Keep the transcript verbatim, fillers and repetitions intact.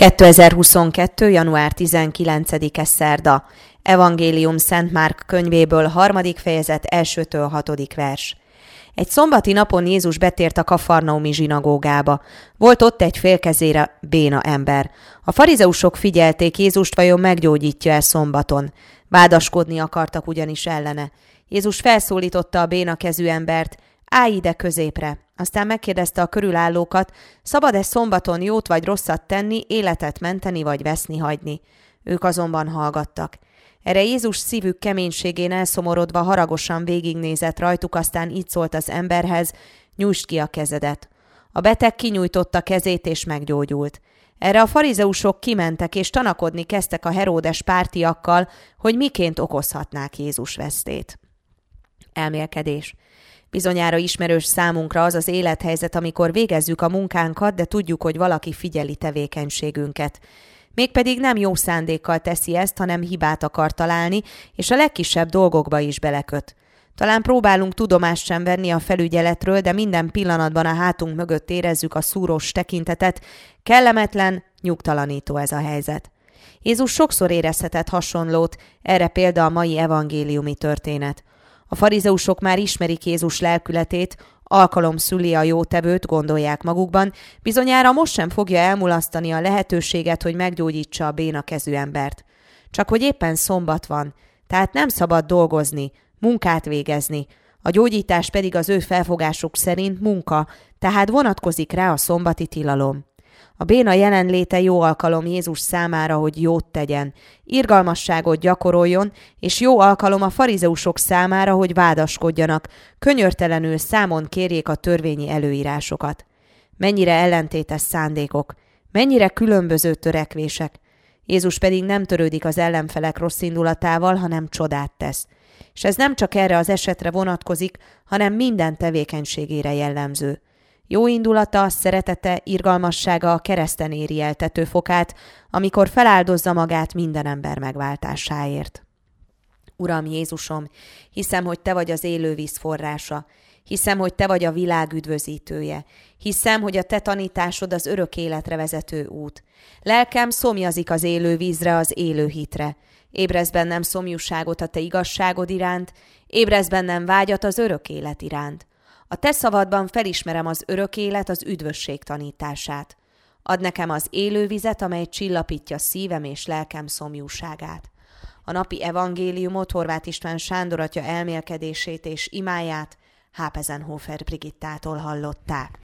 kétezer-huszonkettő. január tizenkilencedike szerda. Evangélium Szent Márk könyvéből, harmadik fejezet, elsőtől hatodik vers. Egy szombati napon Jézus betért a kafarnaumi zsinagógába. Volt ott egy félkezére béna ember. A farizeusok figyelték, Jézust vajon meggyógyítja-e szombaton. Vádaskodni akartak ugyanis ellene. Jézus felszólította a béna kezű embert: állj ide középre. Aztán megkérdezte a körülállókat: szabad-e szombaton jót vagy rosszat tenni, életet menteni vagy veszni hagyni? Ők azonban hallgattak. Erre Jézus szívük keménységén elszomorodva haragosan végignézett rajtuk, aztán így szólt az emberhez: nyújtsd ki a kezedet. A beteg kinyújtotta kezét és meggyógyult. Erre a farizeusok kimentek és tanakodni kezdtek a Heródes pártiakkal, hogy miként okozhatnák Jézus vesztét. Elmélkedés. Bizonyára ismerős számunkra az az élethelyzet, amikor végezzük a munkánkat, de tudjuk, hogy valaki figyeli tevékenységünket. Mégpedig nem jó szándékkal teszi ezt, hanem hibát akar találni, és a legkisebb dolgokba is beleköt. Talán próbálunk tudomást sem venni a felügyeletről, de minden pillanatban a hátunk mögött érezzük a szúrós tekintetet. Kellemetlen, nyugtalanító ez a helyzet. Jézus sokszor érezhetett hasonlót, erre példa a mai evangéliumi történet. A farizeusok már ismerik Jézus lelkületét, alkalom szüli a jótevőt, gondolják magukban, bizonyára most sem fogja elmulasztani a lehetőséget, hogy meggyógyítsa a béna kezű embert. Csak hogy éppen szombat van, tehát nem szabad dolgozni, munkát végezni, a gyógyítás pedig az ő felfogásuk szerint munka, tehát vonatkozik rá a szombati tilalom. A béna jelenléte jó alkalom Jézus számára, hogy jót tegyen, irgalmasságot gyakoroljon, és jó alkalom a farizeusok számára, hogy vádaskodjanak, könyörtelenül számon kérjék a törvényi előírásokat. Mennyire ellentétes szándékok, mennyire különböző törekvések. Jézus pedig nem törődik az ellenfelek rossz indulatával, hanem csodát tesz. És ez nem csak erre az esetre vonatkozik, hanem minden tevékenységére jellemző. Jó indulata, szeretete, irgalmassága a kereszten éri el tetőfokát, amikor feláldozza magát minden ember megváltásáért. Uram Jézusom, hiszem, hogy Te vagy az élő víz forrása. Hiszem, hogy Te vagy a világ üdvözítője. Hiszem, hogy a Te tanításod az örök életre vezető út. Lelkem szomjazik az élő vízre, az élő hitre. Ébrezd bennem szomjúságot a Te igazságod iránt, ébrezd bennem vágyat az örök élet iránt. A Te szavadban felismerem az örök élet, az üdvösség tanítását. Add nekem az élő vizet, amely csillapítja szívem és lelkem szomjúságát. A napi evangéliumot Horváth István Sándor atya elmélkedését és imáját Hápezenhofer Brigittától hallották.